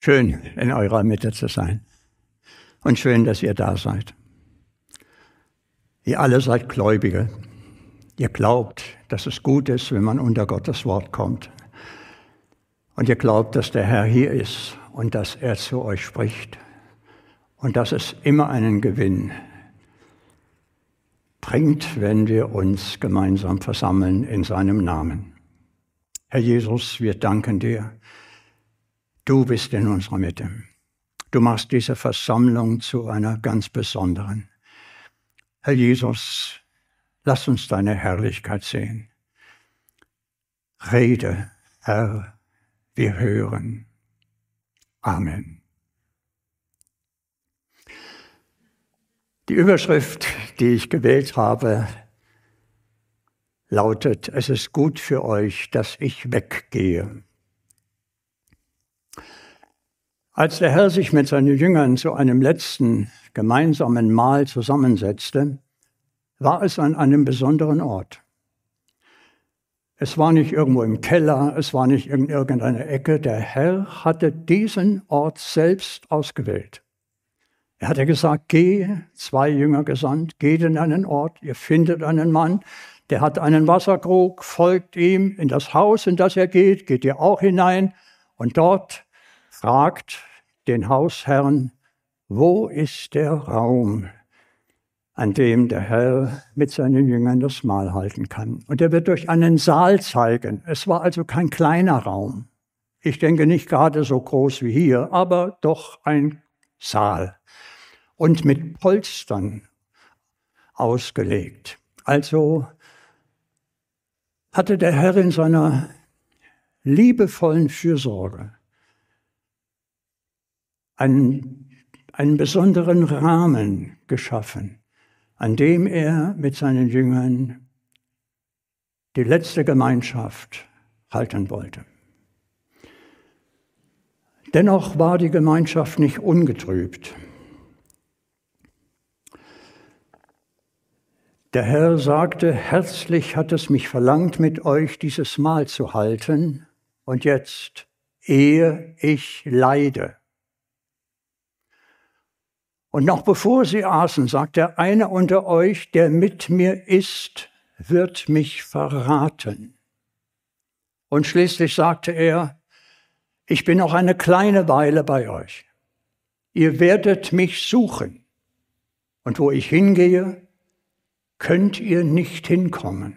Schön, in eurer Mitte zu sein. Und schön, dass ihr da seid. Ihr alle seid Gläubige. Ihr glaubt, dass es gut ist, wenn man unter Gottes Wort kommt. Und ihr glaubt, dass der Herr hier ist und dass er zu euch spricht. Und dass es immer einen Gewinn bringt, wenn wir uns gemeinsam versammeln in seinem Namen. Herr Jesus, wir danken dir. Du bist in unserer Mitte. Du machst diese Versammlung zu einer ganz besonderen. Herr Jesus, lass uns deine Herrlichkeit sehen. Rede, Herr, wir hören. Amen. Die Überschrift, die ich gewählt habe, lautet: Es ist gut für euch, dass ich weggehe. Als der Herr sich mit seinen Jüngern zu einem letzten gemeinsamen Mahl zusammensetzte, war es an einem besonderen Ort. Es war nicht irgendwo im Keller, es war nicht in irgendeiner Ecke. Der Herr hatte diesen Ort selbst ausgewählt. Er hatte gesagt, geh, 2 Jünger gesandt, geht in einen Ort, ihr findet einen Mann, der hat einen Wasserkrug, folgt ihm in das Haus, in das er geht, geht ihr auch hinein und dort fragt den Hausherrn, wo ist der Raum, an dem der Herr mit seinen Jüngern das Mahl halten kann. Und er wird durch einen Saal zeigen. Es war also kein kleiner Raum. Ich denke nicht gerade so groß wie hier, aber doch ein Saal. Und mit Polstern ausgelegt. Also hatte der Herr in seiner liebevollen Fürsorge einen besonderen Rahmen geschaffen, an dem er mit seinen Jüngern die letzte Gemeinschaft halten wollte. Dennoch war die Gemeinschaft nicht ungetrübt. Der Herr sagte, herzlich hat es mich verlangt, mit euch dieses Mahl zu halten, und jetzt, ehe ich leide. Und noch bevor sie aßen, sagt der eine unter euch, der mit mir isst, wird mich verraten. Und schließlich sagte er, ich bin noch eine kleine Weile bei euch. Ihr werdet mich suchen. Und wo ich hingehe, könnt ihr nicht hinkommen.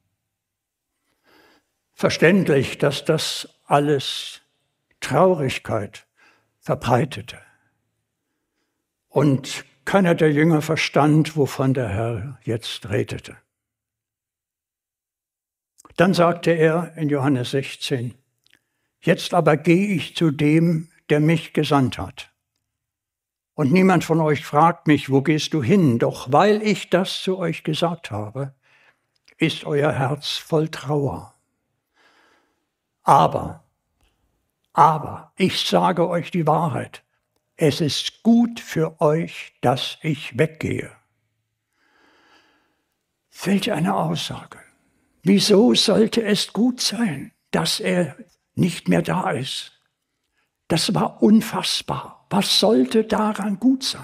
Verständlich, dass das alles Traurigkeit verbreitete. Und keiner der Jünger verstand, wovon der Herr jetzt redete. Dann sagte er in Johannes 16, jetzt aber gehe ich zu dem, der mich gesandt hat. Und niemand von euch fragt mich, wo gehst du hin? Doch weil ich das zu euch gesagt habe, ist euer Herz voll Trauer. Aber, ich sage euch die Wahrheit. Es ist gut für euch, dass ich weggehe. Welch eine Aussage. Wieso sollte es gut sein, dass er nicht mehr da ist? Das war unfassbar. Was sollte daran gut sein?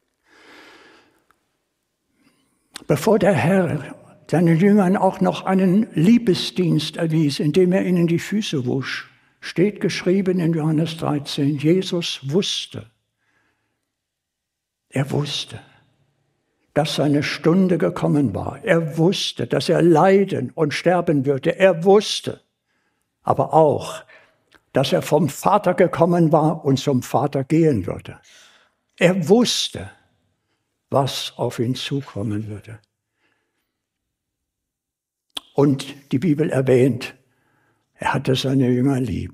Bevor der Herr seinen Jüngern auch noch einen Liebesdienst erwies, indem er ihnen die Füße wusch, steht geschrieben in Johannes 13, Jesus wusste, er wusste, dass seine Stunde gekommen war. Er wusste, dass er leiden und sterben würde. Er wusste aber auch, dass er vom Vater gekommen war und zum Vater gehen würde. Er wusste, was auf ihn zukommen würde. Und die Bibel erwähnt, er hatte seine Jünger lieb.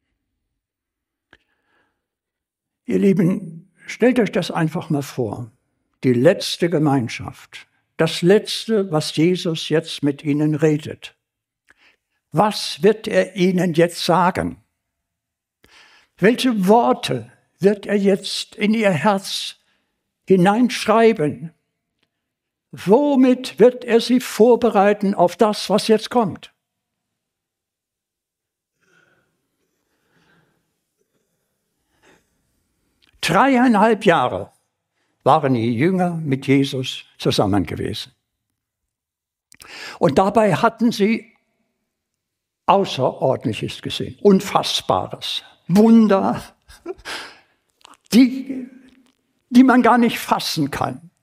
Ihr Lieben, stellt euch das einfach mal vor. Die letzte Gemeinschaft, das Letzte, was Jesus jetzt mit ihnen redet. Was wird er ihnen jetzt sagen? Welche Worte wird er jetzt in ihr Herz hineinschreiben? Womit wird er sie vorbereiten auf das, was jetzt kommt? 3,5 Jahre waren die Jünger mit Jesus zusammen gewesen. Und dabei hatten sie Außerordentliches gesehen, Unfassbares, Wunder, die man gar nicht fassen kann.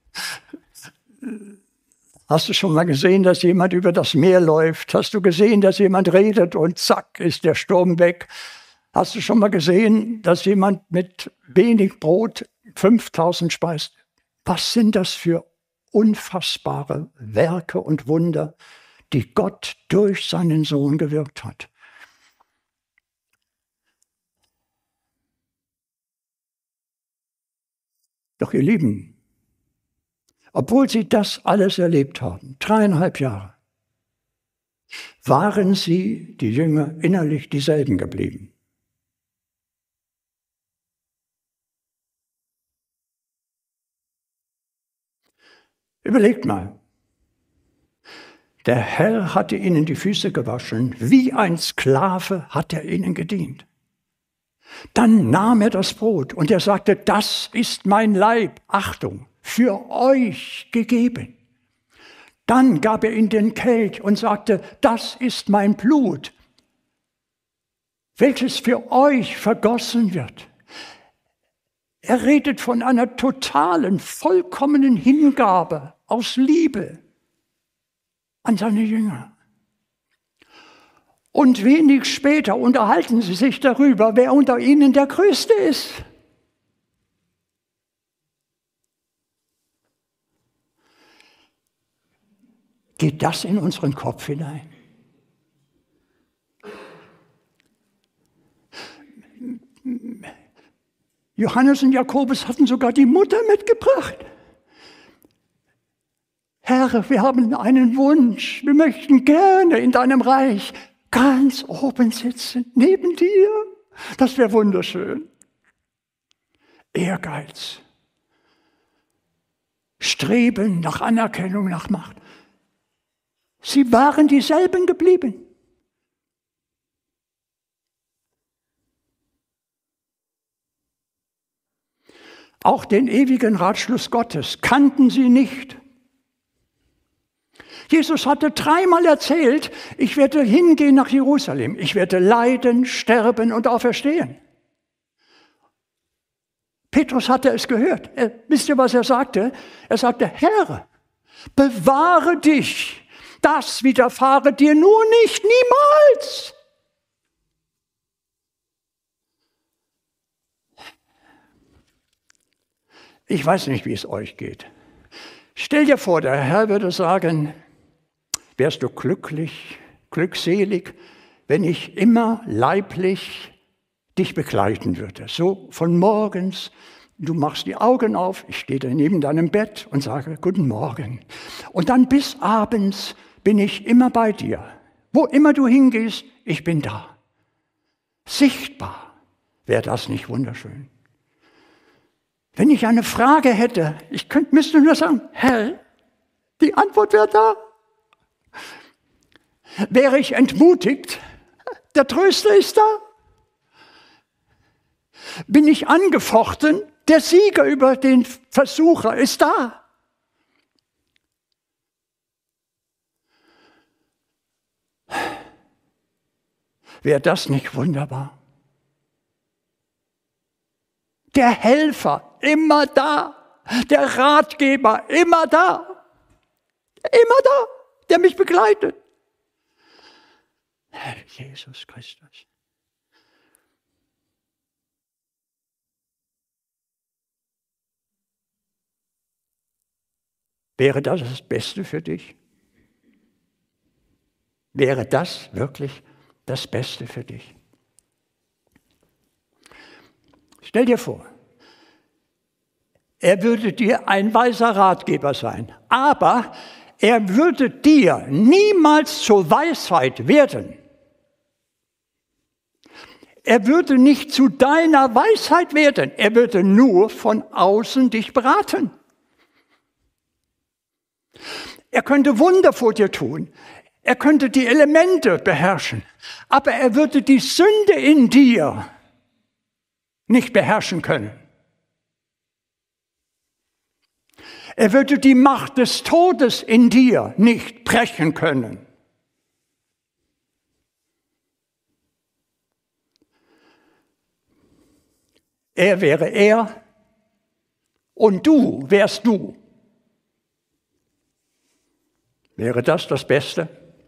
Hast du schon mal gesehen, dass jemand über das Meer läuft? Hast du gesehen, dass jemand redet und zack, ist der Sturm weg? Hast du schon mal gesehen, dass jemand mit wenig Brot 5000 speist? Was sind das für unfassbare Werke und Wunder, die Gott durch seinen Sohn gewirkt hat? Doch ihr Lieben, obwohl sie das alles erlebt haben, 3,5 Jahre, waren sie, die Jünger, innerlich dieselben geblieben. Überlegt mal, der Herr hatte ihnen die Füße gewaschen, wie ein Sklave hat er ihnen gedient. Dann nahm er das Brot und er sagte, das ist mein Leib, Achtung, für euch gegeben. Dann gab er ihnen den Kelch und sagte, das ist mein Blut, welches für euch vergossen wird. Er redet von einer totalen, vollkommenen Hingabe aus Liebe an seine Jünger. Und wenig später unterhalten sie sich darüber, wer unter ihnen der Größte ist. Geht das in unseren Kopf hinein? Johannes und Jakobus hatten sogar die Mutter mitgebracht. Herr, wir haben einen Wunsch. Wir möchten gerne in deinem Reich ganz oben sitzen, neben dir. Das wäre wunderschön. Ehrgeiz. Streben nach Anerkennung, nach Macht. Sie waren dieselben geblieben. Auch den ewigen Ratschluss Gottes kannten sie nicht. Jesus hatte 3-mal erzählt, ich werde hingehen nach Jerusalem, ich werde leiden, sterben und auferstehen. Petrus hatte es gehört. Wisst ihr, was er sagte? Er sagte, Herr, bewahre dich, das widerfahre dir nur nicht, niemals. Ich weiß nicht, wie es euch geht. Stell dir vor, der Herr würde sagen, wärst du glücklich, glückselig, wenn ich immer leiblich dich begleiten würde. So von morgens, du machst die Augen auf, ich stehe da neben deinem Bett und sage, guten Morgen. Und dann bis abends bin ich immer bei dir. Wo immer du hingehst, ich bin da. Sichtbar. Wäre das nicht wunderschön? Wenn ich eine Frage hätte, müsste nur sagen, Herr, die Antwort wäre da. Wäre ich entmutigt, der Tröster ist da. Bin ich angefochten, der Sieger über den Versucher ist da. Wäre das nicht wunderbar? Der Helfer, immer da. Der Ratgeber, immer da. Immer da, der mich begleitet. Herr Jesus Christus. Wäre das das Beste für dich? Wäre das wirklich das Beste für dich? Stell dir vor, er würde dir ein weiser Ratgeber sein, aber er würde dir niemals zur Weisheit werden. Er würde nicht zu deiner Weisheit werden, er würde nur von außen dich beraten. Er könnte Wunder vor dir tun, er könnte die Elemente beherrschen, aber er würde die Sünde in dir nicht beherrschen können. Er würde die Macht des Todes in dir nicht brechen können. Er wäre er und du wärst du. Wäre das das Beste?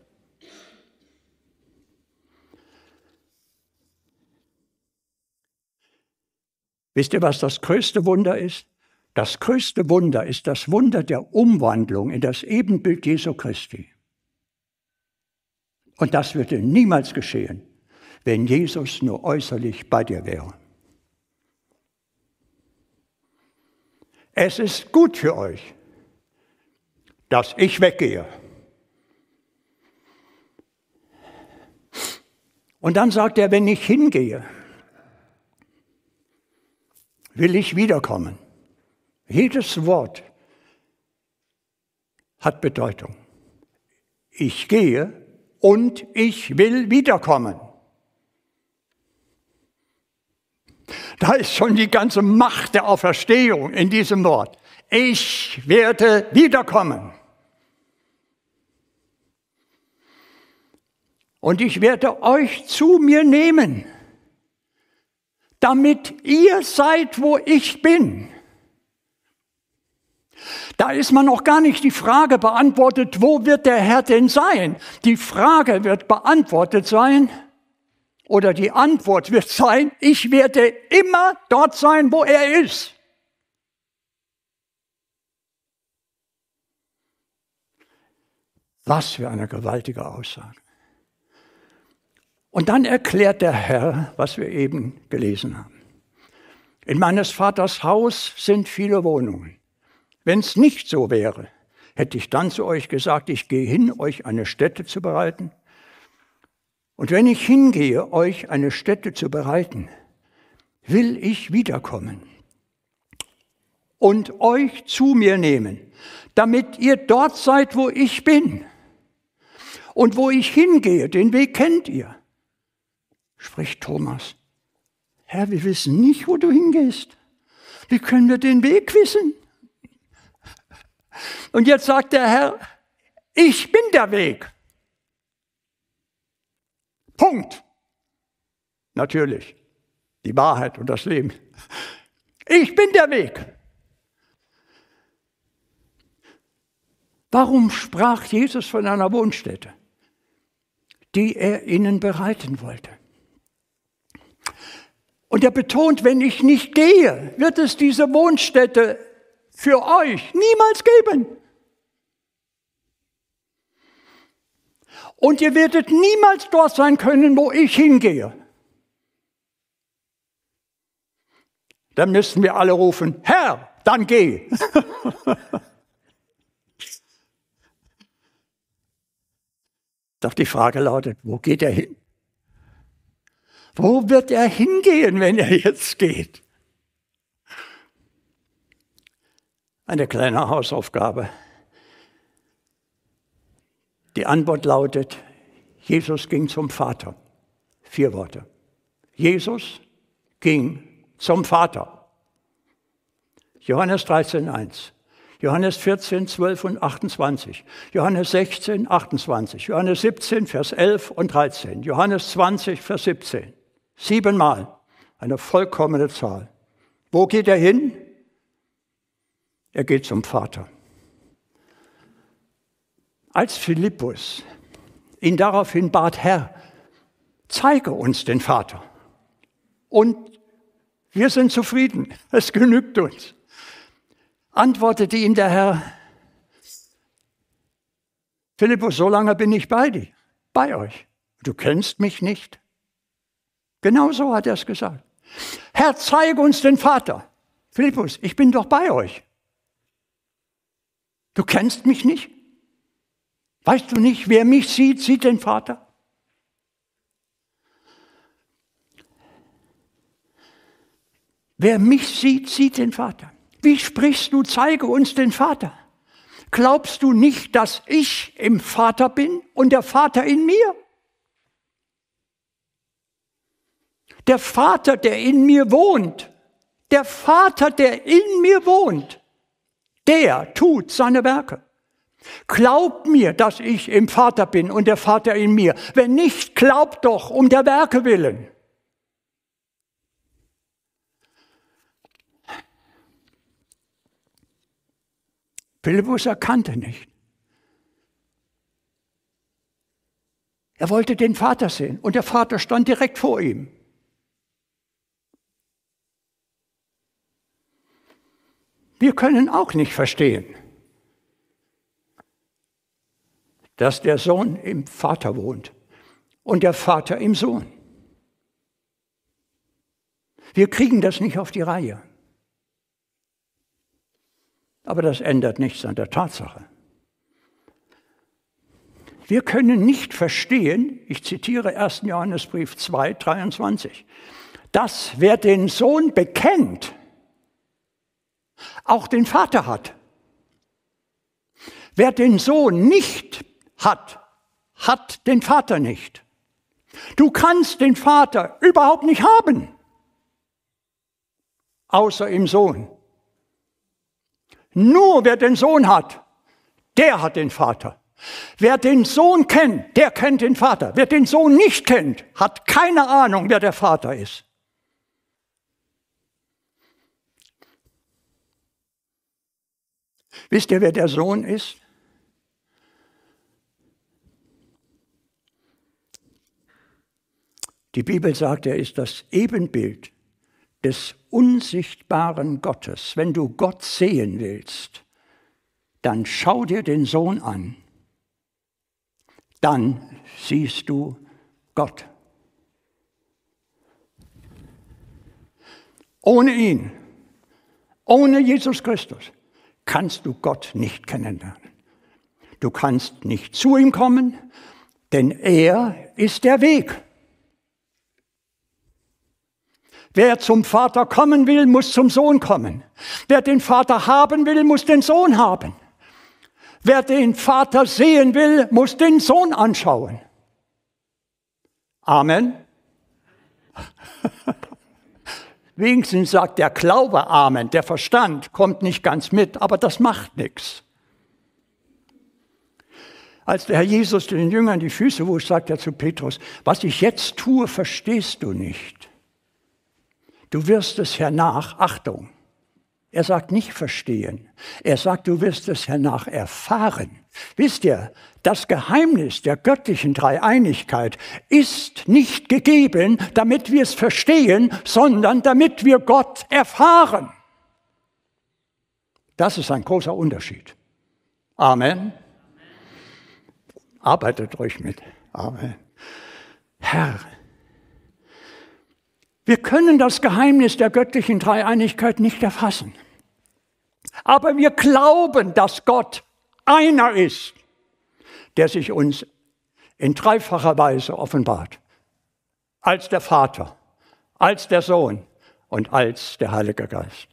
Wisst ihr, was das größte Wunder ist? Das größte Wunder ist das Wunder der Umwandlung in das Ebenbild Jesu Christi. Und das würde niemals geschehen, wenn Jesus nur äußerlich bei dir wäre. Es ist gut für euch, dass ich weggehe. Und dann sagt er, wenn ich hingehe, will ich wiederkommen. Jedes Wort hat Bedeutung. Ich gehe und ich will wiederkommen. Da ist schon die ganze Macht der Auferstehung in diesem Wort. Ich werde wiederkommen. Und ich werde euch zu mir nehmen, damit ihr seid, wo ich bin. Da ist man noch gar nicht die Frage beantwortet, wo wird der Herr denn sein? Die Frage wird beantwortet sein, oder die Antwort wird sein, ich werde immer dort sein, wo er ist. Was für eine gewaltige Aussage. Und dann erklärt der Herr, was wir eben gelesen haben. In meines Vaters Haus sind viele Wohnungen. Wenn es nicht so wäre, hätte ich dann zu euch gesagt, ich gehe hin, euch eine Stätte zu bereiten. Und wenn ich hingehe, euch eine Stätte zu bereiten, will ich wiederkommen und euch zu mir nehmen, damit ihr dort seid, wo ich bin. Und wo ich hingehe, den Weg kennt ihr. Spricht Thomas, Herr, wir wissen nicht, wo du hingehst. Wie können wir den Weg wissen? Und jetzt sagt der Herr, ich bin der Weg. Punkt. Natürlich, die Wahrheit und das Leben. Ich bin der Weg. Warum sprach Jesus von einer Wohnstätte, die er ihnen bereiten wollte? Und er betont, wenn ich nicht gehe, wird es diese Wohnstätte für euch niemals geben. Und ihr werdet niemals dort sein können, wo ich hingehe. Dann müssten wir alle rufen, Herr, dann geh. Doch die Frage lautet, wo geht er hin? Wo wird er hingehen, wenn er jetzt geht? Eine kleine Hausaufgabe. Die Antwort lautet, Jesus ging zum Vater. 4 Worte. Jesus ging zum Vater. Johannes 13,1. Johannes 14, 12 und 28, Johannes 16, 28, Johannes 17, Vers 11 und 13, Johannes 20, Vers 17. 7-mal, eine vollkommene Zahl. Wo geht er hin? Er geht zum Vater. Als Philippus ihn daraufhin bat, Herr, zeige uns den Vater. Und wir sind zufrieden, es genügt uns. Antwortete ihm der Herr, Philippus, so lange bin ich bei euch. Du kennst mich nicht. Genau so hat er es gesagt. Herr, zeige uns den Vater. Philippus, ich bin doch bei euch. Du kennst mich nicht? Weißt du nicht, wer mich sieht, sieht den Vater? Wer mich sieht, sieht den Vater. Wie sprichst du, zeige uns den Vater? Glaubst du nicht, dass ich im Vater bin und der Vater in mir? Der Vater, der in mir wohnt, der Vater, der in mir wohnt, Der tut seine Werke. Glaubt mir, dass ich im Vater bin und der Vater in mir. Wenn nicht, glaubt doch um der Werke willen. Philippus erkannte nicht. Er wollte den Vater sehen und der Vater stand direkt vor ihm. Wir können auch nicht verstehen, dass der Sohn im Vater wohnt und der Vater im Sohn. Wir kriegen das nicht auf die Reihe. Aber das ändert nichts an der Tatsache. Wir können nicht verstehen, ich zitiere 1. Johannesbrief 2, 23, dass wer den Sohn bekennt, auch den Vater hat. Wer den Sohn nicht hat, hat den Vater nicht. Du kannst den Vater überhaupt nicht haben, außer im Sohn. Nur wer den Sohn hat, der hat den Vater. Wer den Sohn kennt, der kennt den Vater. Wer den Sohn nicht kennt, hat keine Ahnung, wer der Vater ist. Wisst ihr, wer der Sohn ist? Die Bibel sagt, er ist das Ebenbild des unsichtbaren Gottes. Wenn du Gott sehen willst, dann schau dir den Sohn an. Dann siehst du Gott. Ohne ihn, ohne Jesus Christus, kannst du Gott nicht kennenlernen. Du kannst nicht zu ihm kommen, denn er ist der Weg. Wer zum Vater kommen will, muss zum Sohn kommen. Wer den Vater haben will, muss den Sohn haben. Wer den Vater sehen will, muss den Sohn anschauen. Amen. Wenigstens sagt der Glaube Amen. Der Verstand kommt nicht ganz mit, aber das macht nichts. Als der Herr Jesus den Jüngern die Füße wusch, sagt er zu Petrus, was ich jetzt tue, verstehst du nicht. Du wirst es hernach, Achtung, er sagt nicht verstehen, er sagt, du wirst es hernach erfahren. Wisst ihr, das Geheimnis der göttlichen Dreieinigkeit ist nicht gegeben, damit wir es verstehen, sondern damit wir Gott erfahren. Das ist ein großer Unterschied. Amen. Arbeitet ruhig mit. Amen. Herr, wir können das Geheimnis der göttlichen Dreieinigkeit nicht erfassen. Aber wir glauben, dass Gott einer ist, der sich uns in dreifacher Weise offenbart. Als der Vater, als der Sohn und als der Heilige Geist.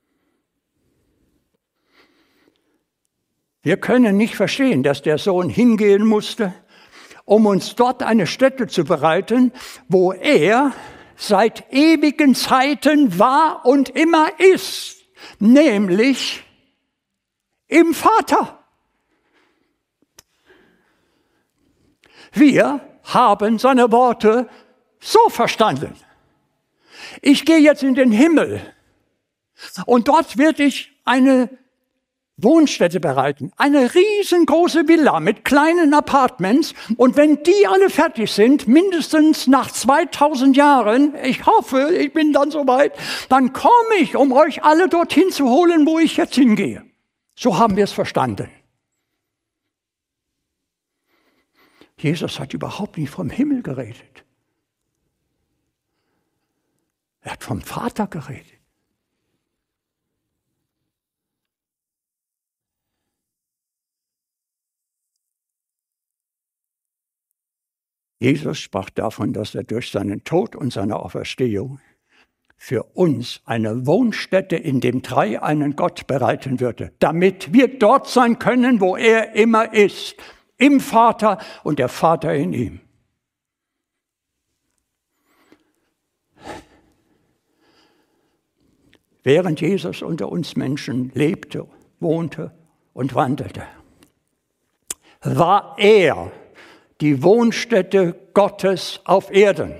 Wir können nicht verstehen, dass der Sohn hingehen musste, um uns dort eine Stätte zu bereiten, wo er seit ewigen Zeiten war und immer ist, nämlich im Vater. Wir haben seine Worte so verstanden. Ich gehe jetzt in den Himmel und dort werde ich eine Wohnstätte bereiten. Eine riesengroße Villa mit kleinen Apartments. Und wenn die alle fertig sind, mindestens nach 2000 Jahren, ich hoffe, ich bin dann soweit, dann komme ich, um euch alle dorthin zu holen, wo ich jetzt hingehe. So haben wir es verstanden. Jesus hat überhaupt nicht vom Himmel geredet. Er hat vom Vater geredet. Jesus sprach davon, dass er durch seinen Tod und seine Auferstehung für uns eine Wohnstätte in dem dreieinen Gott bereiten würde, damit wir dort sein können, wo er immer ist, im Vater und der Vater in ihm. Während Jesus unter uns Menschen lebte, wohnte und wandelte, war er die Wohnstätte Gottes auf Erden.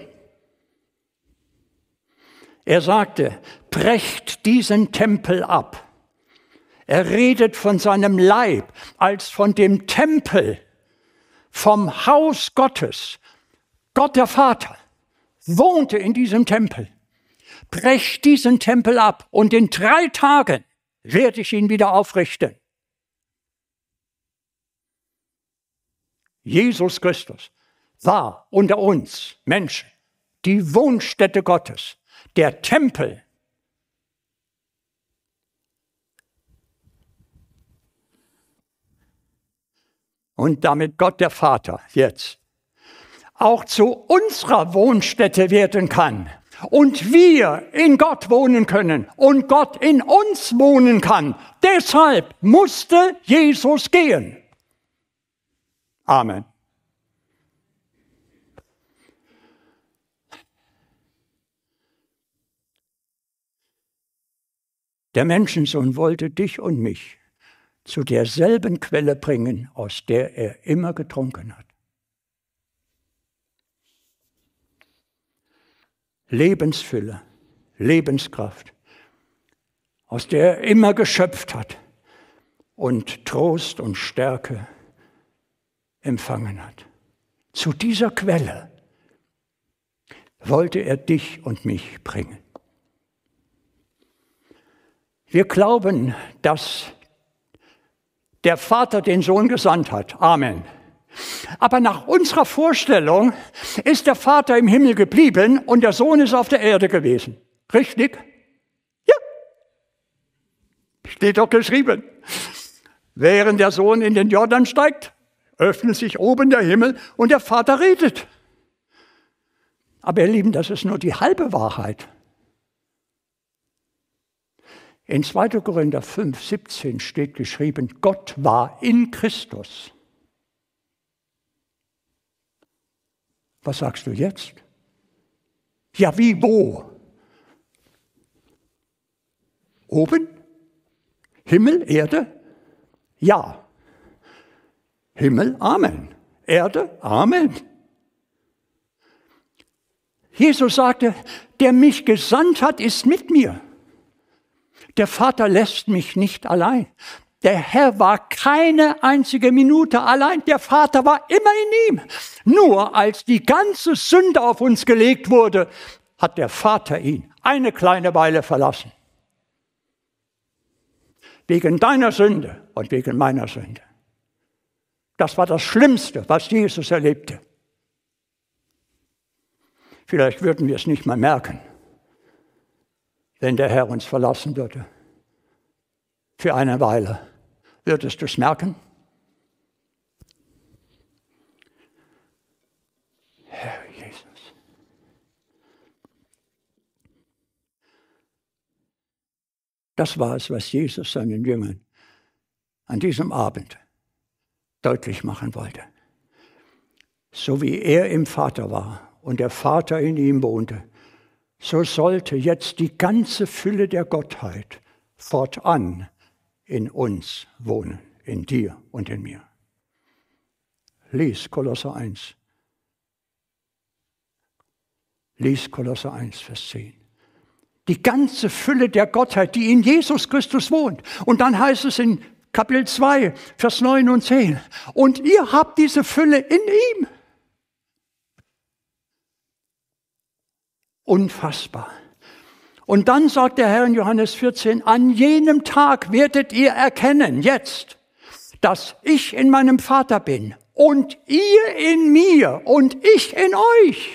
Er sagte, brecht diesen Tempel ab. Er redet von seinem Leib als von dem Tempel, vom Haus Gottes. Gott der Vater wohnte in diesem Tempel. Brecht diesen Tempel ab und in 3 Tagen werde ich ihn wieder aufrichten. Jesus Christus war unter uns Menschen die Wohnstätte Gottes, der Tempel. Und damit Gott der Vater jetzt auch zu unserer Wohnstätte werden kann und wir in Gott wohnen können und Gott in uns wohnen kann. Deshalb musste Jesus gehen. Amen. Der Menschensohn wollte dich und mich zu derselben Quelle bringen, aus der er immer getrunken hat. Lebensfülle, Lebenskraft, aus der er immer geschöpft hat und Trost und Stärke empfangen hat. Zu dieser Quelle wollte er dich und mich bringen. Wir glauben, dass der Vater den Sohn gesandt hat. Amen. Aber nach unserer Vorstellung ist der Vater im Himmel geblieben und der Sohn ist auf der Erde gewesen. Richtig? Ja. Steht doch geschrieben. Während der Sohn in den Jordan steigt, öffnet sich oben der Himmel und der Vater redet. Aber ihr Lieben, das ist nur die halbe Wahrheit. In 2. Korinther 5,17 steht geschrieben, Gott war in Christus. Was sagst du jetzt? Ja, wie, wo? Oben? Himmel, Erde? Ja. Himmel, Amen. Erde, Amen. Jesus sagte, der mich gesandt hat, ist mit mir. Der Vater lässt mich nicht allein. Der Herr war keine einzige Minute allein. Der Vater war immer in ihm. Nur als die ganze Sünde auf uns gelegt wurde, hat der Vater ihn eine kleine Weile verlassen. Wegen deiner Sünde und wegen meiner Sünde. Das war das Schlimmste, was Jesus erlebte. Vielleicht würden wir es nicht mal merken, wenn der Herr uns verlassen würde. Für eine Weile. Würdest du es merken? Herr Jesus. Das war es, was Jesus seinen Jüngern an diesem Abend deutlich machen wollte. So wie er im Vater war und der Vater in ihm wohnte, so sollte jetzt die ganze Fülle der Gottheit fortan in uns wohnen, in dir und in mir. Lies Kolosser 1. Lies Kolosser 1, Vers 10. Die ganze Fülle der Gottheit, die in Jesus Christus wohnt. Und dann heißt es in Kapitel 2, Vers 9 und 10. Und ihr habt diese Fülle in ihm. Unfassbar. Und dann sagt der Herr in Johannes 14, an jenem Tag werdet ihr erkennen, jetzt, dass ich in meinem Vater bin und ihr in mir und ich in euch.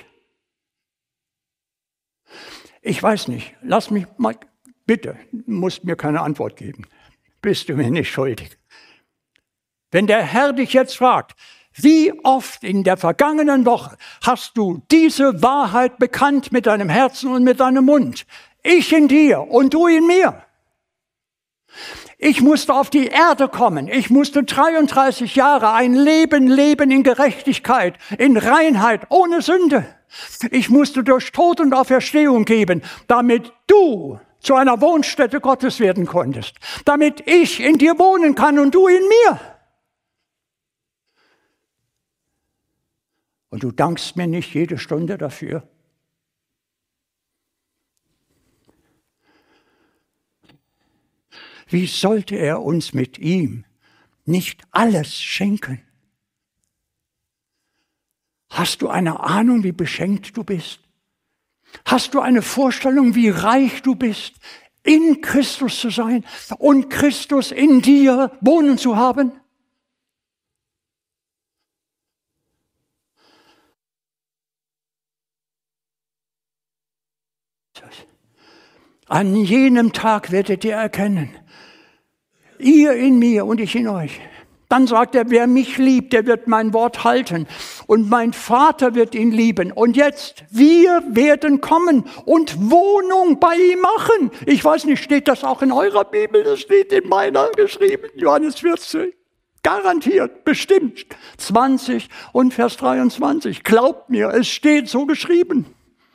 Ich weiß nicht, lass mich mal, bitte, musst mir keine Antwort geben. Bist du mir nicht schuldig. Wenn der Herr dich jetzt fragt, wie oft in der vergangenen Woche hast du diese Wahrheit bekannt mit deinem Herzen und mit deinem Mund? Ich in dir und du in mir. Ich musste auf die Erde kommen. Ich musste 33 Jahre ein Leben leben in Gerechtigkeit, in Reinheit, ohne Sünde. Ich musste durch Tod und Auferstehung geben, damit du zu einer Wohnstätte Gottes werden konntest, damit ich in dir wohnen kann und du in mir. Und du dankst mir nicht jede Stunde dafür. Wie sollte er uns mit ihm nicht alles schenken? Hast du eine Ahnung, wie beschenkt du bist? Hast du eine Vorstellung, wie reich du bist, in Christus zu sein und Christus in dir wohnen zu haben? An jenem Tag werdet ihr erkennen, ihr in mir und ich in euch. Dann sagt er, wer mich liebt, der wird mein Wort halten und mein Vater wird ihn lieben. Und jetzt, wir werden kommen und Wohnung bei ihm machen. Ich weiß nicht, steht das auch in eurer Bibel? Das steht in meiner geschrieben, Johannes 14. Garantiert, bestimmt. 20 und Vers 23. Glaubt mir, es steht so geschrieben.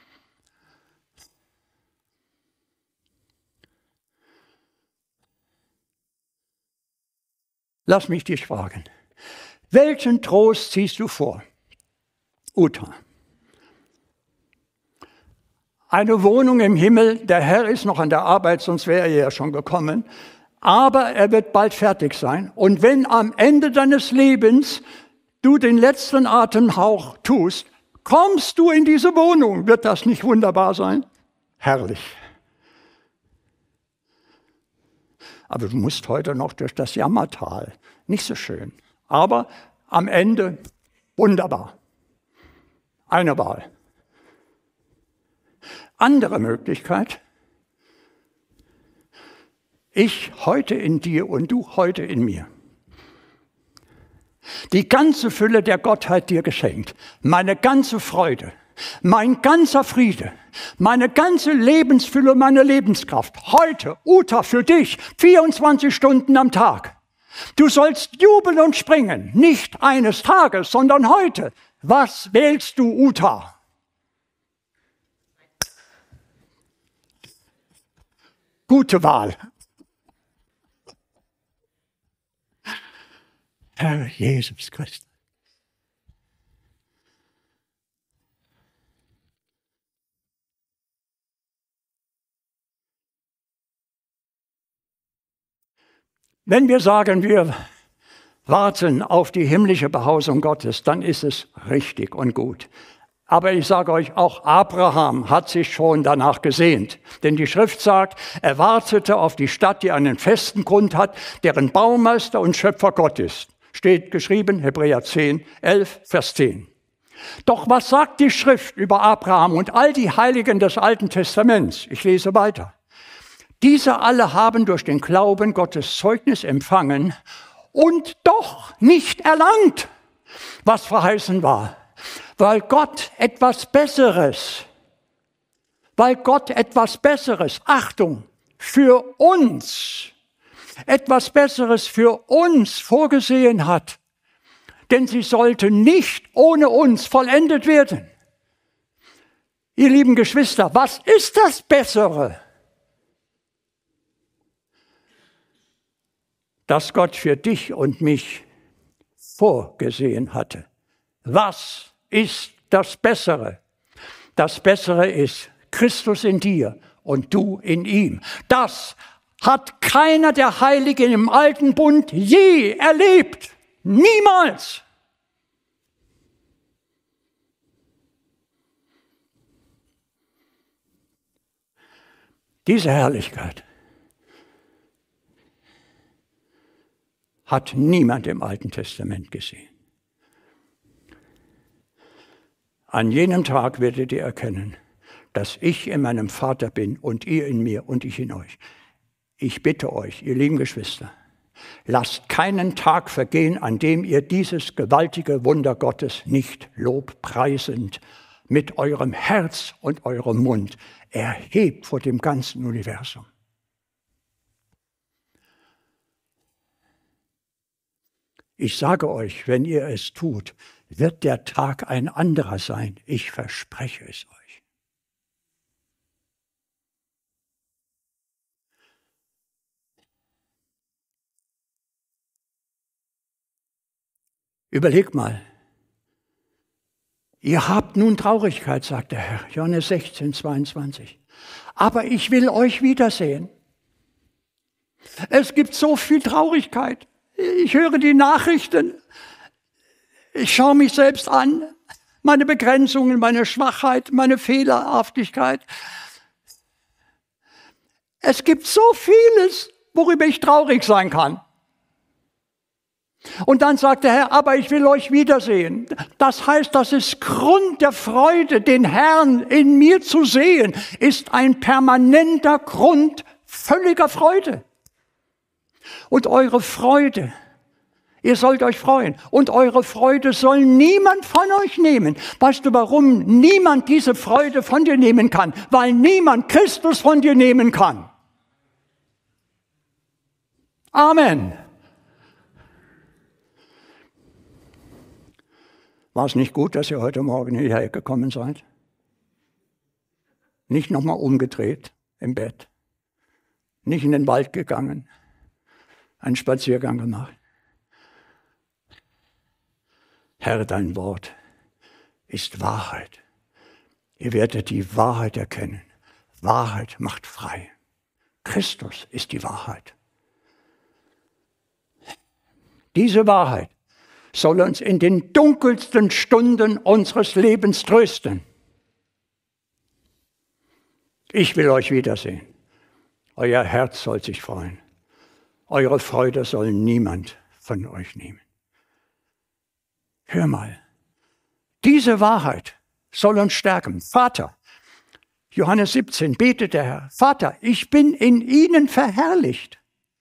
Lass mich dich fragen, welchen Trost ziehst du vor? Uta. Eine Wohnung im Himmel, der Herr ist noch an der Arbeit, sonst wäre er ja schon gekommen, aber er wird bald fertig sein. Und wenn am Ende deines Lebens du den letzten Atemhauch tust, kommst du in diese Wohnung. Wird das nicht wunderbar sein? Herrlich. Aber du musst heute noch durch das Jammertal. Nicht so schön. Aber am Ende wunderbar. Eine Wahl. Andere Möglichkeit. Ich heute in dir und du heute in mir. Die ganze Fülle der Gottheit dir geschenkt. Meine ganze Freude. Mein ganzer Friede, meine ganze Lebensfülle, meine Lebenskraft. Heute, Uta, für dich, 24 Stunden am Tag. Du sollst jubeln und springen, nicht eines Tages, sondern heute. Was wählst du, Uta? Gute Wahl. Herr Jesus Christus. Wenn wir sagen, wir warten auf die himmlische Behausung Gottes, dann ist es richtig und gut. Aber ich sage euch, auch Abraham hat sich schon danach gesehnt. Denn die Schrift sagt, er wartete auf die Stadt, die einen festen Grund hat, deren Baumeister und Schöpfer Gott ist. Steht geschrieben, Hebräer 10, 11, Vers 10. Doch was sagt die Schrift über Abraham und all die Heiligen des Alten Testaments? Ich lese weiter. Diese alle haben durch den Glauben Gottes Zeugnis empfangen und doch nicht erlangt, was verheißen war, weil Gott etwas Besseres, Achtung, für uns, etwas Besseres für uns vorgesehen hat, denn sie sollte nicht ohne uns vollendet werden. Ihr lieben Geschwister, was ist das Bessere? Das Gott für dich und mich vorgesehen hatte. Was ist das Bessere? Das Bessere ist Christus in dir und du in ihm. Das hat keiner der Heiligen im Alten Bund je erlebt. Niemals. Diese Herrlichkeit hat niemand im Alten Testament gesehen. An jenem Tag werdet ihr erkennen, dass ich in meinem Vater bin und ihr in mir und ich in euch. Ich bitte euch, ihr lieben Geschwister, lasst keinen Tag vergehen, an dem ihr dieses gewaltige Wunder Gottes nicht lobpreisend mit eurem Herz und eurem Mund erhebt vor dem ganzen Universum. Ich sage euch, wenn ihr es tut, wird der Tag ein anderer sein. Ich verspreche es euch. Überleg mal. Ihr habt nun Traurigkeit, sagt der Herr, Johannes 16, 22. Aber ich will euch wiedersehen. Es gibt so viel Traurigkeit. Ich höre die Nachrichten. Ich schaue mich selbst an. Meine Begrenzungen, meine Schwachheit, meine Fehlerhaftigkeit. Es gibt so vieles, worüber ich traurig sein kann. Und dann sagt der Herr, aber ich will euch wiedersehen. Das heißt, das ist Grund der Freude, den Herrn in mir zu sehen, ist ein permanenter Grund völliger Freude. Und eure Freude, ihr sollt euch freuen. Und eure Freude soll niemand von euch nehmen. Weißt du, warum niemand diese Freude von dir nehmen kann? Weil niemand Christus von dir nehmen kann. Amen. War es nicht gut, dass ihr heute Morgen hierher gekommen seid? Nicht nochmal umgedreht im Bett. Nicht in den Wald gegangen. Einen Spaziergang gemacht. Herr, dein Wort ist Wahrheit. Ihr werdet die Wahrheit erkennen. Wahrheit macht frei. Christus ist die Wahrheit. Diese Wahrheit soll uns in den dunkelsten Stunden unseres Lebens trösten. Ich will euch wiedersehen. Euer Herz soll sich freuen. Eure Freude soll niemand von euch nehmen. Hör mal, diese Wahrheit soll uns stärken. Vater, Johannes 17, betet der Herr, Vater, ich bin in ihnen verherrlicht.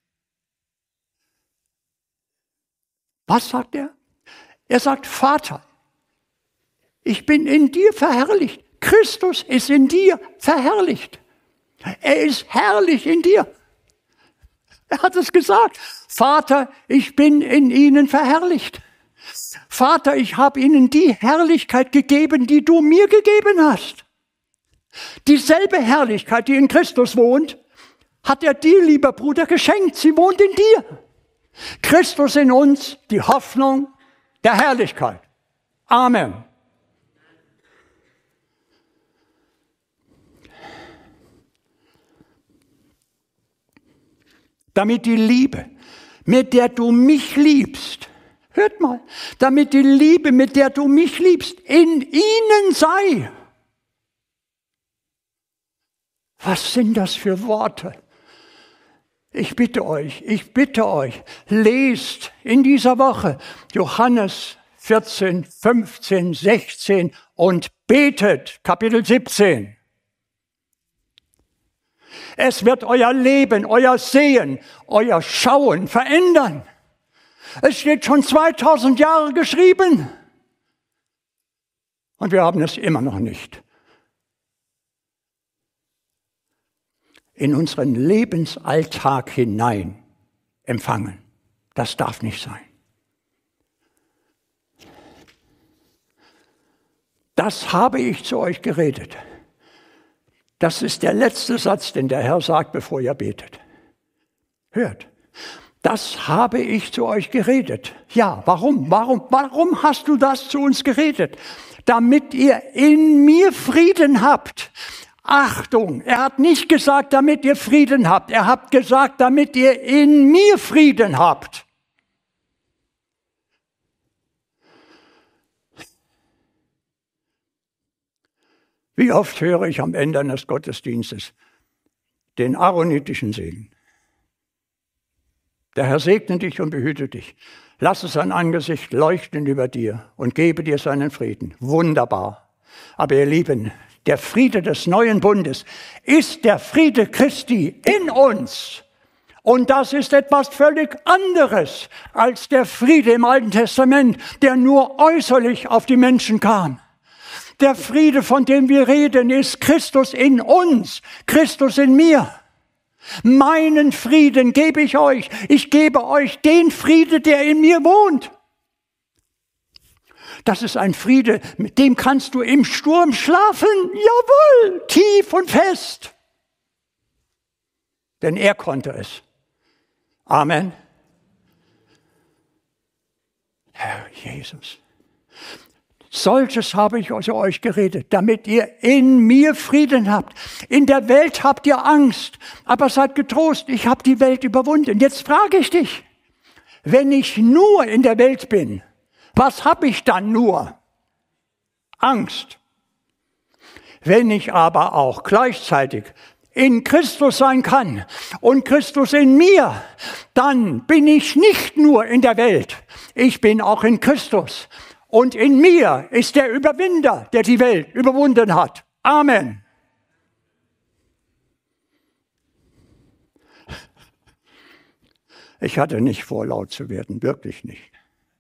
Was sagt er? Er sagt, Vater, ich bin in dir verherrlicht. Christus ist in dir verherrlicht. Er ist herrlich in dir. Er hat es gesagt. Vater, ich bin in ihnen verherrlicht. Vater, ich habe ihnen die Herrlichkeit gegeben, die du mir gegeben hast. Dieselbe Herrlichkeit, die in Christus wohnt, hat er dir, lieber Bruder, geschenkt. Sie wohnt in dir. Christus in uns, die Hoffnung der Herrlichkeit. Amen. Damit die Liebe, mit der du mich liebst, hört mal, damit die Liebe, mit der du mich liebst, in ihnen sei. Was sind das für Worte? Ich bitte euch, lest in dieser Woche Johannes 14, 15, 16 und betet, Kapitel 17. Es wird euer Leben, euer Sehen, euer Schauen verändern. Es steht schon 2000 Jahre geschrieben. Und wir haben es immer noch nicht. In unseren Lebensalltag hinein empfangen. Das darf nicht sein. Das habe ich zu euch geredet. Das ist der letzte Satz, den der Herr sagt, bevor ihr betet. Hört, das habe ich zu euch geredet. Ja, warum hast du das zu uns geredet? Damit ihr in mir Frieden habt. Achtung, er hat nicht gesagt, damit ihr Frieden habt. Er hat gesagt, damit ihr in mir Frieden habt. Wie oft höre ich am Ende eines Gottesdienstes den aaronitischen Segen. Der Herr segne dich und behüte dich. Lasse sein Angesicht leuchten über dir und gebe dir seinen Frieden. Wunderbar. Aber ihr Lieben, der Friede des neuen Bundes ist der Friede Christi in uns. Und das ist etwas völlig anderes als der Friede im Alten Testament, der nur äußerlich auf die Menschen kam. Der Friede, von dem wir reden, ist Christus in uns, Christus in mir. Meinen Frieden gebe ich euch. Ich gebe euch den Friede, der in mir wohnt. Das ist ein Friede, mit dem kannst du im Sturm schlafen. Jawohl, tief und fest. Denn er konnte es. Amen. Herr, Jesus. Solches habe ich zu euch geredet, damit ihr in mir Frieden habt. In der Welt habt ihr Angst, aber seid getrost, ich habe die Welt überwunden. Jetzt frage ich dich, wenn ich nur in der Welt bin, was habe ich dann nur? Angst. Wenn ich aber auch gleichzeitig in Christus sein kann und Christus in mir, dann bin ich nicht nur in der Welt, ich bin auch in Christus. Und in mir ist der Überwinder, der die Welt überwunden hat. Amen. Ich hatte nicht vor, laut zu werden, wirklich nicht.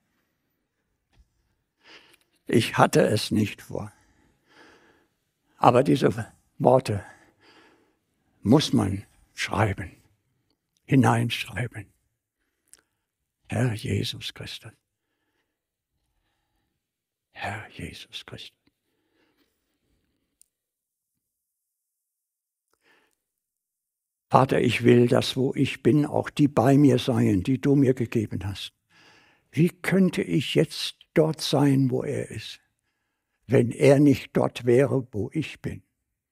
Ich hatte es nicht vor. Aber diese Worte muss man schreiben, hineinschreiben. Herr Jesus Christus. Herr Jesus Christus. Vater, ich will, dass wo ich bin, auch die bei mir seien, die du mir gegeben hast. Wie könnte ich jetzt dort sein, wo er ist, wenn er nicht dort wäre, wo ich bin?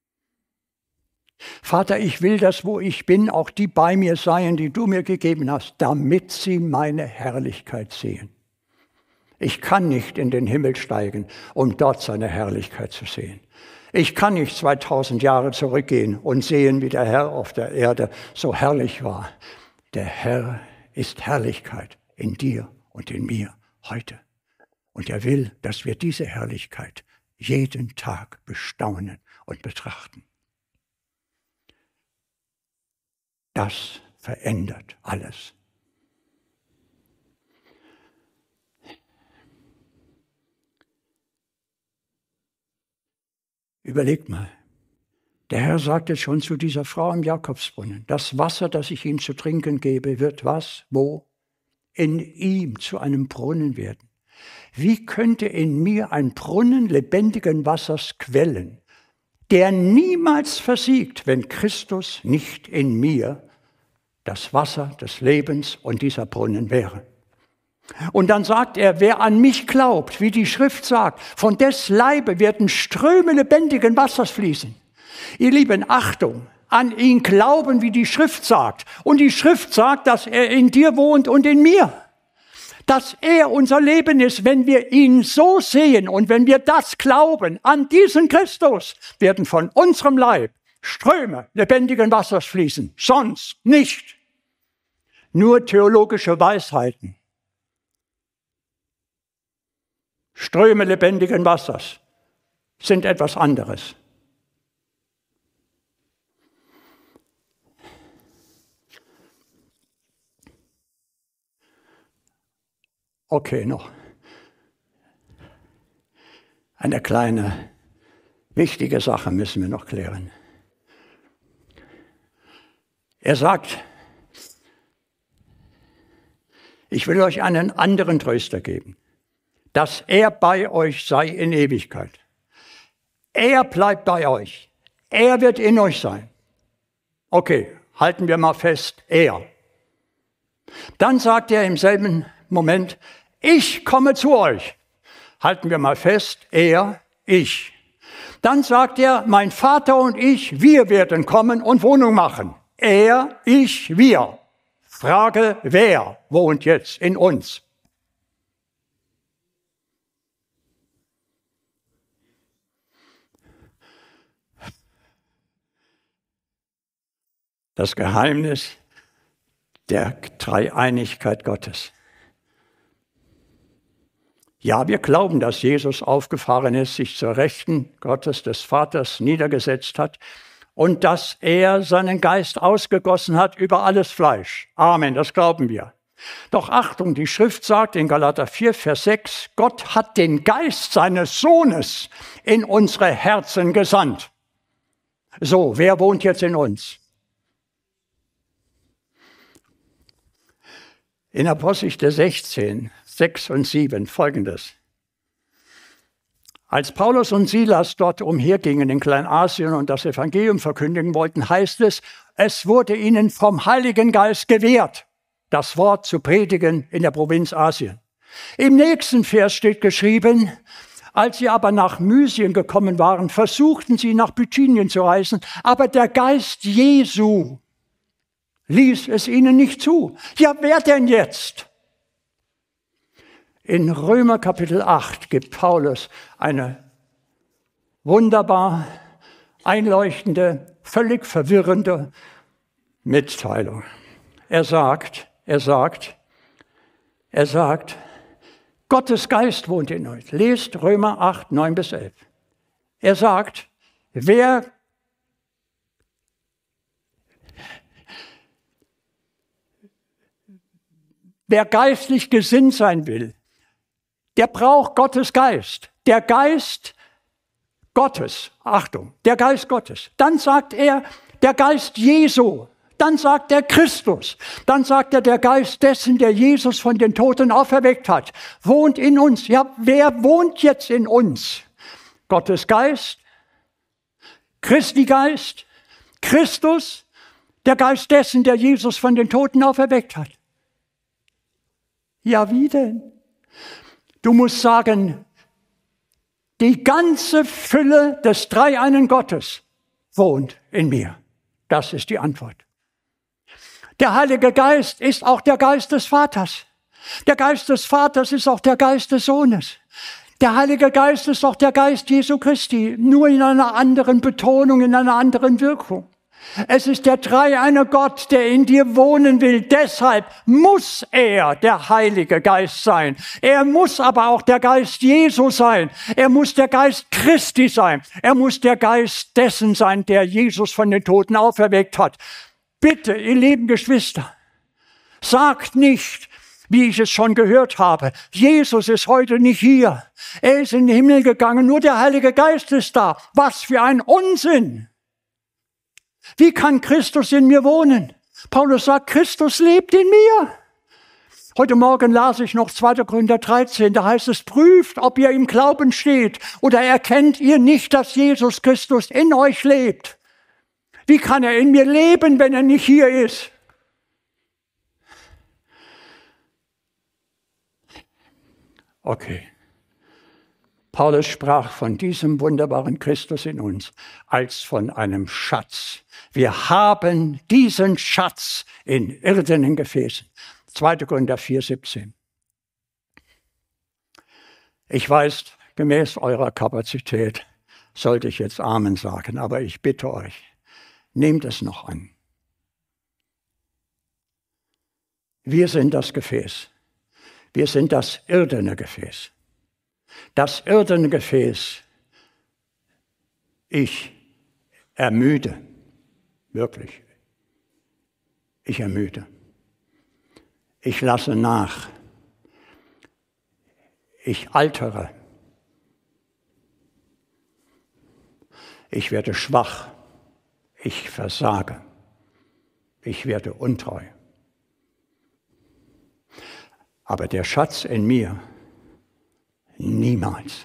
Vater, ich will, dass wo ich bin, auch die bei mir seien, die du mir gegeben hast, damit sie meine Herrlichkeit sehen. Ich kann nicht in den Himmel steigen, um dort seine Herrlichkeit zu sehen. Ich kann nicht 2000 Jahre zurückgehen und sehen, wie der Herr auf der Erde so herrlich war. Der Herr ist Herrlichkeit in dir und in mir heute. Und er will, dass wir diese Herrlichkeit jeden Tag bestaunen und betrachten. Das verändert alles. Überlegt mal, der Herr sagte schon zu dieser Frau am Jakobsbrunnen, das Wasser, das ich ihm zu trinken gebe, wird was? Wo? In ihm zu einem Brunnen werden. Wie könnte in mir ein Brunnen lebendigen Wassers quellen, der niemals versiegt, wenn Christus nicht in mir das Wasser des Lebens und dieser Brunnen wäre? Und dann sagt er, wer an mich glaubt, wie die Schrift sagt, von des Leibe werden Ströme lebendigen Wassers fließen. Ihr Lieben, Achtung, an ihn glauben, wie die Schrift sagt. Und die Schrift sagt, dass er in dir wohnt und in mir. Dass er unser Leben ist, wenn wir ihn so sehen und wenn wir das glauben, an diesen Christus, werden von unserem Leib Ströme lebendigen Wassers fließen. Sonst nicht. Nur theologische Weisheiten. Ströme lebendigen Wassers sind etwas anderes. Okay, noch eine kleine, wichtige Sache müssen wir noch klären. Er sagt, ich will euch einen anderen Tröster geben, dass er bei euch sei in Ewigkeit. Er bleibt bei euch. Er wird in euch sein. Okay, halten wir mal fest, er. Dann sagt er im selben Moment, ich komme zu euch. Halten wir mal fest, er, ich. Dann sagt er, mein Vater und ich, wir werden kommen und Wohnung machen. Er, ich, wir. Frage, wer wohnt jetzt in uns? Das Geheimnis der Dreieinigkeit Gottes. Ja, wir glauben, dass Jesus aufgefahren ist, sich zur Rechten Gottes des Vaters niedergesetzt hat und dass er seinen Geist ausgegossen hat über alles Fleisch. Amen, das glauben wir. Doch Achtung, die Schrift sagt in Galater 4, Vers 6, Gott hat den Geist seines Sohnes in unsere Herzen gesandt. So, wer wohnt jetzt in uns? In Apostelgeschichte 16, 6 und 7 folgendes. Als Paulus und Silas dort umhergingen in Kleinasien und das Evangelium verkündigen wollten, heißt es, es wurde ihnen vom Heiligen Geist gewährt, das Wort zu predigen in der Provinz Asien. Im nächsten Vers steht geschrieben, als sie aber nach Mysien gekommen waren, versuchten sie nach Bithynien zu reisen, aber der Geist Jesu ließ es ihnen nicht zu. Ja, wer denn jetzt? In Römer Kapitel 8 gibt Paulus eine wunderbar einleuchtende, völlig verwirrende Mitteilung. Er sagt, Gottes Geist wohnt in euch. Lest Römer 8, 9 bis 11. Er sagt, wer geistlich gesinnt sein will, der braucht Gottes Geist. Der Geist Gottes, Achtung, der Geist Gottes. Dann sagt er, der Geist Jesu. Dann sagt er Christus. Dann sagt er, der Geist dessen, der Jesus von den Toten auferweckt hat, wohnt in uns. Ja, wer wohnt jetzt in uns? Gottes Geist, Christi Geist, Christus, der Geist dessen, der Jesus von den Toten auferweckt hat. Ja, wie denn? Du musst sagen, die ganze Fülle des dreieinen Gottes wohnt in mir. Das ist die Antwort. Der Heilige Geist ist auch der Geist des Vaters. Der Geist des Vaters ist auch der Geist des Sohnes. Der Heilige Geist ist auch der Geist Jesu Christi, nur in einer anderen Betonung, in einer anderen Wirkung. Es ist der dreieine Gott, der in dir wohnen will. Deshalb muss er der Heilige Geist sein. Er muss aber auch der Geist Jesu sein. Er muss der Geist Christi sein. Er muss der Geist dessen sein, der Jesus von den Toten auferweckt hat. Bitte, ihr lieben Geschwister, sagt nicht, wie ich es schon gehört habe, Jesus ist heute nicht hier. Er ist in den Himmel gegangen, nur der Heilige Geist ist da. Was für ein Unsinn! Wie kann Christus in mir wohnen? Paulus sagt, Christus lebt in mir. Heute Morgen las ich noch 2. Korinther 13, da heißt es, prüft, ob ihr im Glauben steht oder erkennt ihr nicht, dass Jesus Christus in euch lebt. Wie kann er in mir leben, wenn er nicht hier ist? Okay. Paulus sprach von diesem wunderbaren Christus in uns als von einem Schatz. Wir haben diesen Schatz in irdenen Gefäßen. 2. Korinther 4, 17. Ich weiß, gemäß eurer Kapazität sollte ich jetzt Amen sagen, aber ich bitte euch, nehmt es noch an. Wir sind das Gefäß. Wir sind das irdene Gefäß. Das irdene Gefäß, ich ermüde, wirklich. Ich ermüde. Ich lasse nach. Ich altere. Ich werde schwach. Ich versage. Ich werde untreu. Aber der Schatz in mir, niemals.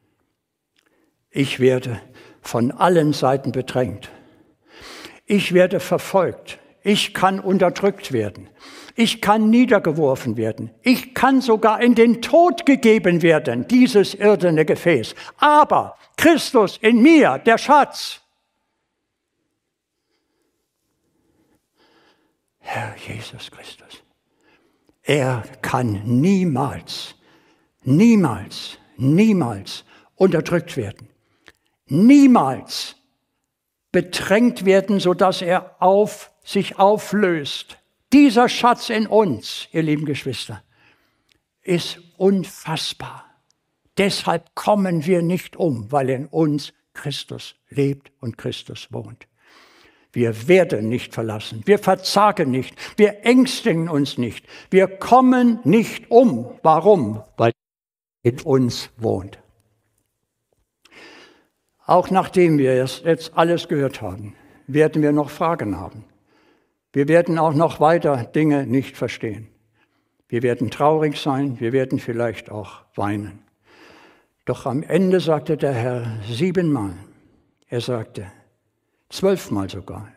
Ich werde von allen Seiten bedrängt. Ich werde verfolgt. Ich kann unterdrückt werden. Ich kann niedergeworfen werden. Ich kann sogar in den Tod gegeben werden, dieses irdene Gefäß. Aber Christus in mir, der Schatz, Herr Jesus Christus, er kann niemals unterdrückt werden. Niemals bedrängt werden, sodass er sich auflöst. Dieser Schatz in uns, ihr lieben Geschwister, ist unfassbar. Deshalb kommen wir nicht um, weil in uns Christus lebt und Christus wohnt. Wir werden nicht verlassen, wir verzagen nicht, wir ängstigen uns nicht, wir kommen nicht um. Warum? Weil er in uns wohnt. Auch nachdem wir jetzt alles gehört haben, werden wir noch Fragen haben. Wir werden auch noch weiter Dinge nicht verstehen. Wir werden traurig sein, wir werden vielleicht auch weinen. Doch am Ende sagte der Herr 7-mal, er sagte, 12-mal sogar,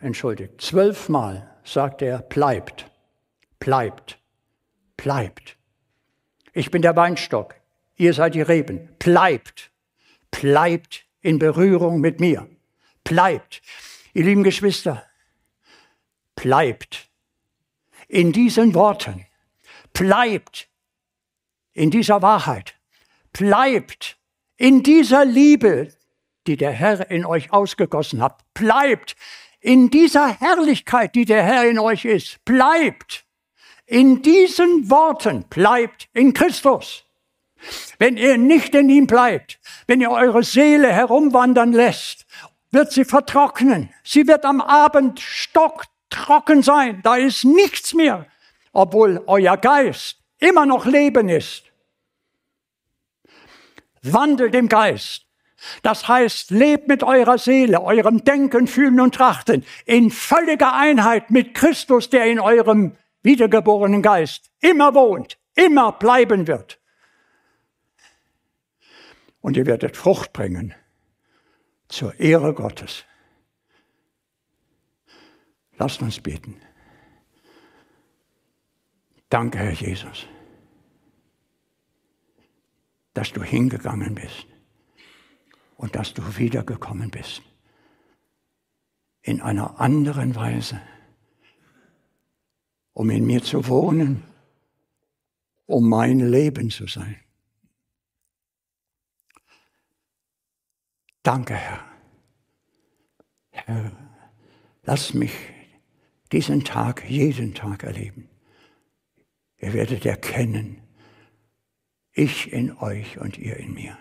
12-mal sagte er, bleibt, bleibt, bleibt. Ich bin der Weinstock, ihr seid die Reben. Bleibt in Berührung mit mir. Bleibt, ihr lieben Geschwister, bleibt in diesen Worten. Bleibt in dieser Wahrheit. Bleibt in dieser Liebe, die der Herr in euch ausgegossen hat. Bleibt in dieser Herrlichkeit, die der Herr in euch ist. Bleibt in diesen Worten. Bleibt in Christus. Wenn ihr nicht in ihm bleibt, wenn ihr eure Seele herumwandern lässt, wird sie vertrocknen. Sie wird am Abend stocktrocken sein. Da ist nichts mehr, obwohl euer Geist immer noch Leben ist. Wandelt im Geist. Das heißt, lebt mit eurer Seele, eurem Denken, Fühlen und Trachten in völliger Einheit mit Christus, der in eurem wiedergeborenen Geist immer wohnt, immer bleiben wird. Und ihr werdet Frucht bringen zur Ehre Gottes. Lasst uns beten. Danke, Herr Jesus, dass du hingegangen bist und dass du wiedergekommen bist. In einer anderen Weise, um in mir zu wohnen, um mein Leben zu sein. Danke, Herr. Herr, lass mich diesen Tag, jeden Tag erleben. Ihr werdet erkennen, ich in euch und ihr in mir.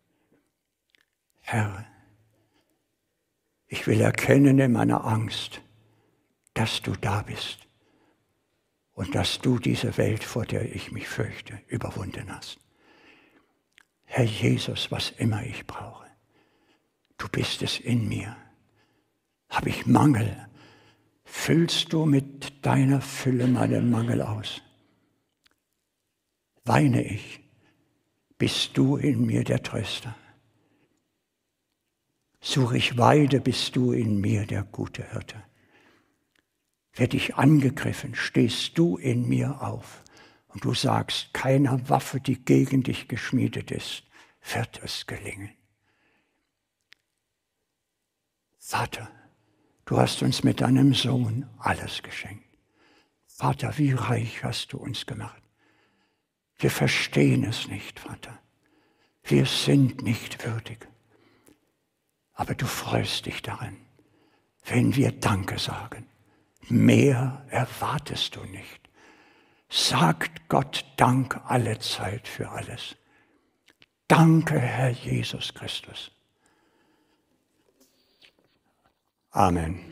Herr, ich will erkennen in meiner Angst, dass du da bist und dass du diese Welt, vor der ich mich fürchte, überwunden hast. Herr Jesus, was immer ich brauche, du bist es in mir. Habe ich Mangel, füllst du mit deiner Fülle meinen Mangel aus. Weine ich, bist du in mir der Tröster. Suche ich Weide, bist du in mir der gute Hirte. Werde ich angegriffen, stehst du in mir auf. Und du sagst, keiner Waffe, die gegen dich geschmiedet ist, wird es gelingen. Vater, du hast uns mit deinem Sohn alles geschenkt. Vater, wie reich hast du uns gemacht. Wir verstehen es nicht, Vater. Wir sind nicht würdig. Aber du freust dich daran, wenn wir Danke sagen. Mehr erwartest du nicht. Sagt Gott Dank alle Zeit für alles. Danke, Herr Jesus Christus. Amen.